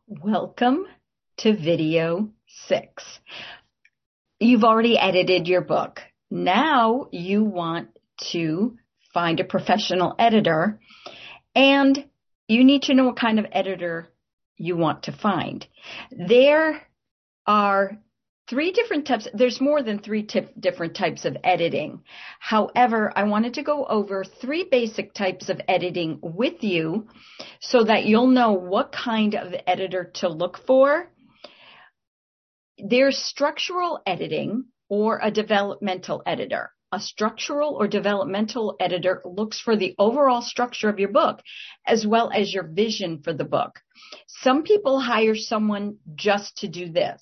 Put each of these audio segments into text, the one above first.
Welcome to video 6. You've already edited your book. Now you want to find a professional editor, and you need to know what kind of editor you want to find. There are 3 different types. There's more than 3 different types of editing. However, I wanted to go over 3 basic types of editing with you so that you'll know what kind of editor to look for. There's structural editing or a developmental editor. A structural or developmental editor looks for the overall structure of your book as well as your vision for the book. Some people hire someone just to do this.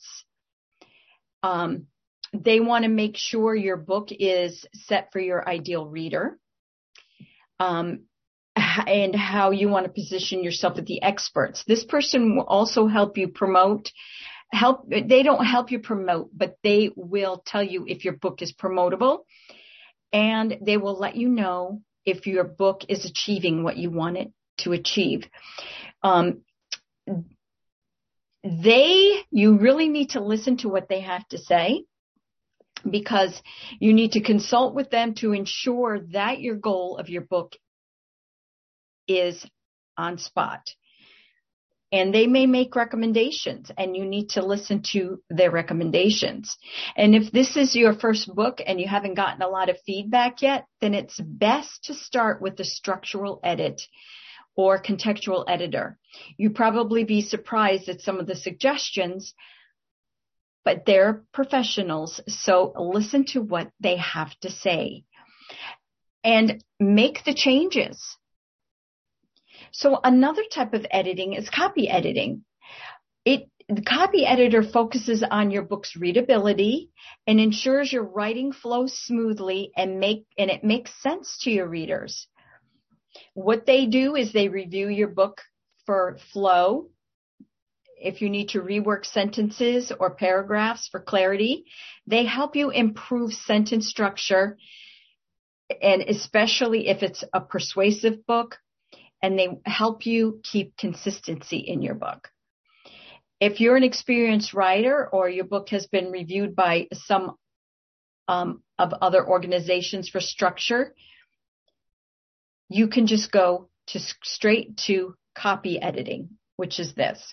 They want to make sure your book is set for your ideal reader, and how you want to position yourself with the experts. This person will also help you promote. They don't help you promote, but they will tell you if your book is promotable, and they will let you know if your book is achieving what you want it to achieve. You really need to listen to what they have to say, because you need to consult with them to ensure that your goal of your book is on spot. And they may make recommendations, and you need to listen to their recommendations. And if this is your first book and you haven't gotten a lot of feedback yet, then it's best to start with the structural edit or contextual editor. You'd probably be surprised at some of the suggestions, but they're professionals, so listen to what they have to say and make the changes. So another type of editing is copy editing. The copy editor focuses on your book's readability and ensures your writing flows smoothly and it makes sense to your readers. What they do is they review your book for flow. If you need to rework sentences or paragraphs for clarity, they help you improve sentence structure, and especially if it's a persuasive book, and they help you keep consistency in your book. If you're an experienced writer or your book has been reviewed by some of other organizations for structure, you can just go straight to copy editing, which is this.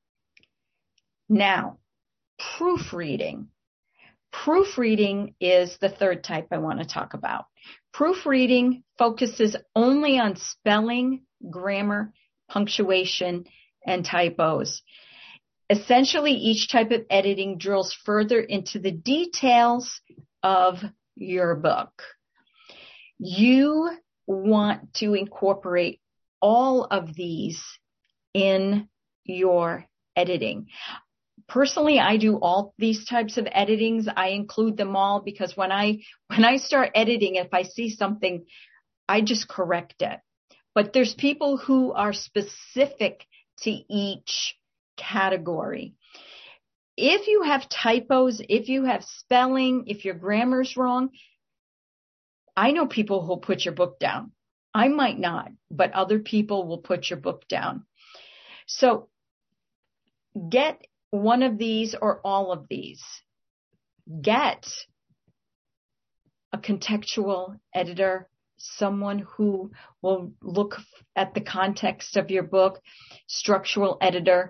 Now, proofreading. Proofreading is the third type I want to talk about. Proofreading focuses only on spelling, grammar, punctuation, and typos. Essentially, each type of editing drills further into the details of your book. You want to incorporate all of these in your editing. Personally, I do all these types of editings. I include them all because when I start editing, if I see something, I just correct it. But there's people who are specific to each category. If you have typos, if you have spelling, if your grammar's wrong, I know people who'll put your book down. I might not, but other people will put your book down. So get one of these or all of these. Get a contextual editor, someone who will look at the context of your book, structural editor.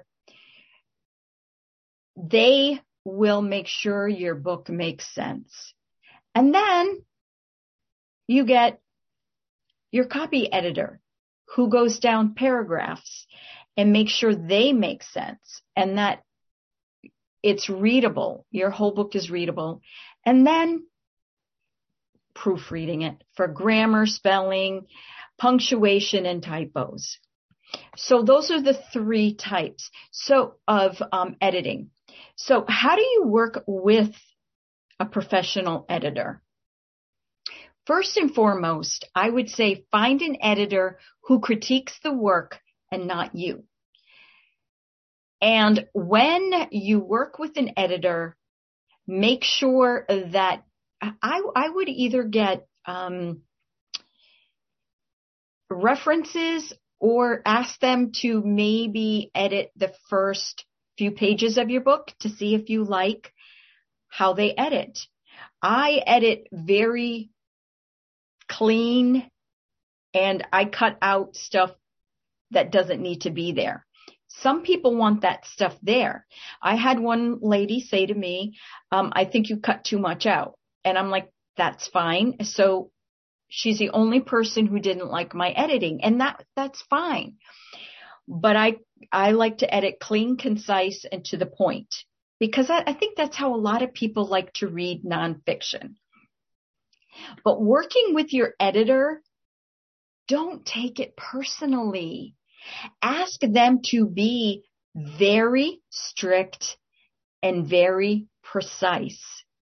They will make sure your book makes sense. And then you get your copy editor who goes down paragraphs and makes sure they make sense and that it's readable. Your whole book is readable. And then proofreading it for grammar, spelling, punctuation, and typos. So those are the 3 types of editing. So how do you work with a professional editor? First and foremost, I would say find an editor who critiques the work and not you. And when you work with an editor, make sure that I would either get references or ask them to maybe edit the first few pages of your book to see if you like how they edit. I edit very clean, and I cut out stuff that doesn't need to be there. Some people want that stuff there. I had one lady say to me, I think you cut too much out. And I'm like, that's fine. So she's the only person who didn't like my editing, and that's fine. But I like to edit clean, concise, and to the point, because I think that's how a lot of people like to read nonfiction. But working with your editor, don't take it personally. Ask them to be very strict and very precise.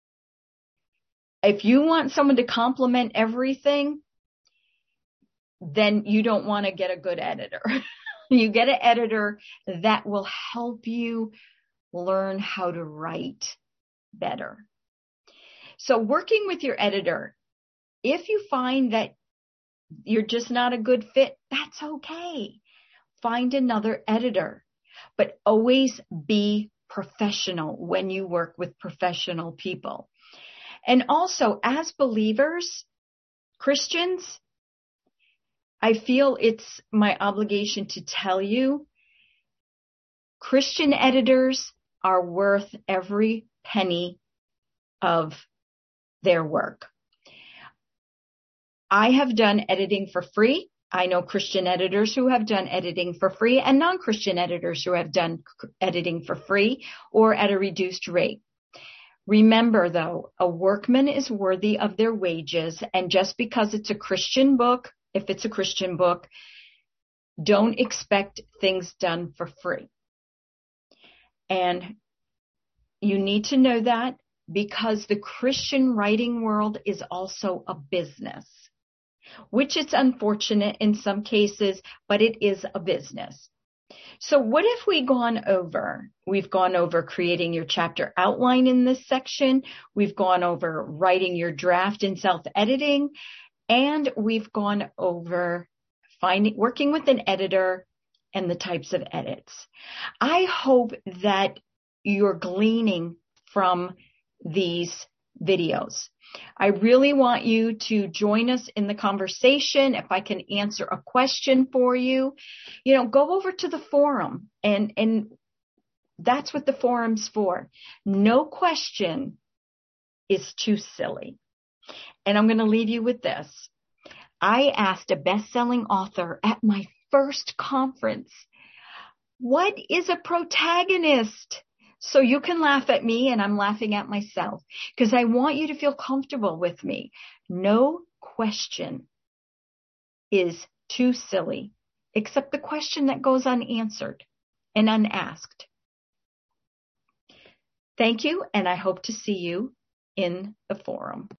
If you want someone to compliment everything, then you don't want to get a good editor. You get an editor that will help you learn how to write better. So working with your editor, if you find that you're just not a good fit, that's okay. Find another editor, but always be professional when you work with professional people. And also, as believers, Christians, I feel it's my obligation to tell you, Christian editors are worth every penny of their work. I have done editing for free. I know Christian editors who have done editing for free, and non-Christian editors who have done editing for free or at a reduced rate. Remember, though, a workman is worthy of their wages, and just because it's a Christian book, if it's a Christian book, don't expect things done for free. And you need to know that, because the Christian writing world is also a business, which it's unfortunate in some cases, but it is a business. So what if we've gone over creating your chapter outline in this section. We've gone over writing your draft in self-editing, and we've gone over working with an editor and the types of edits. I hope that you're gleaning from these videos. I really want you to join us in the conversation. If I can answer a question for you, go over to the forum, and that's what the forum's for. No question is too silly. And I'm going to leave you with this. I asked a best-selling author at my first conference, what is a protagonist? So you can laugh at me, and I'm laughing at myself, because I want you to feel comfortable with me. No question is too silly, except the question that goes unanswered and unasked. Thank you, and I hope to see you in the forum.